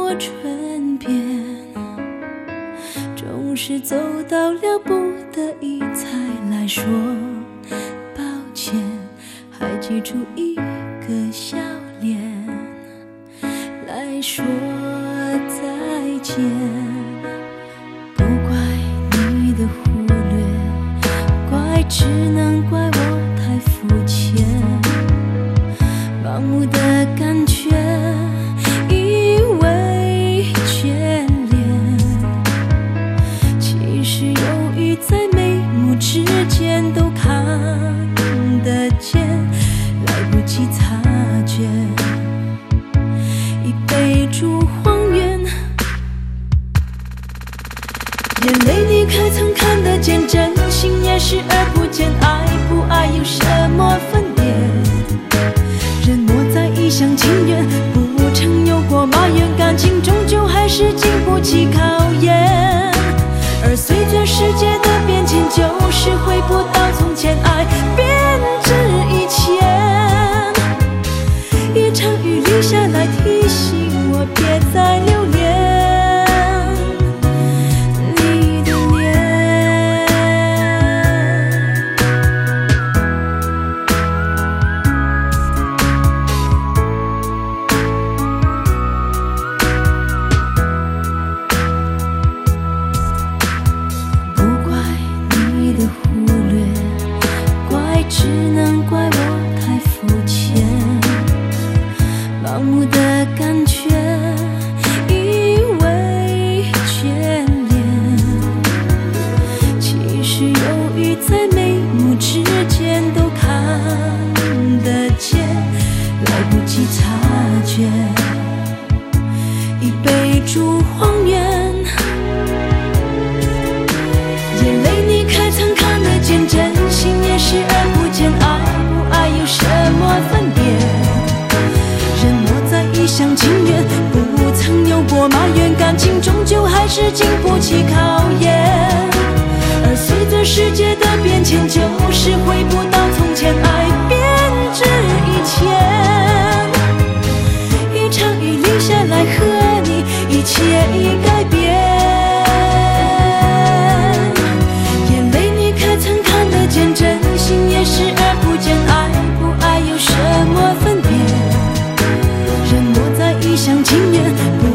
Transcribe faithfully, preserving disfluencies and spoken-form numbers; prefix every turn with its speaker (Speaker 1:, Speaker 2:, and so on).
Speaker 1: 过唇边，总是走到了不得已才来说抱歉，还记住一个笑脸来说再见。不怪你的忽略，怪只能怪我太肤浅，盲目的感觉以为眷恋，其实犹豫在眉目之间都看得见，来不及察觉，已被逐荒原。眼泪你可曾看得见，真心也视而不见，爱不爱有什么分别？人莫再一厢情愿，不曾有过埋怨，感情终究还是经不起考验。而随着世界的变迁，就是回不到从前，爱变质以前。一场雨淋下来，提醒我别再留恋你的脸。不怪你的忽略，怪只能怪我太肤浅，盲目的感觉以为眷恋，其实犹豫在眉目之间都看得见，来不及察觉，已被逐荒原。眼泪你可曾看得见，真心也视而不见，爱不爱有什么分别？人莫再一厢情愿，不曾有过埋怨，感情终究还是经不起考验。而随着世界的变迁，就是回不到从前，爱变质以前。一场雨淋下来，和你一切已改变。眼泪你可曾看得见，真心也视而不见，爱不爱有什么分别？人莫再一厢情愿，不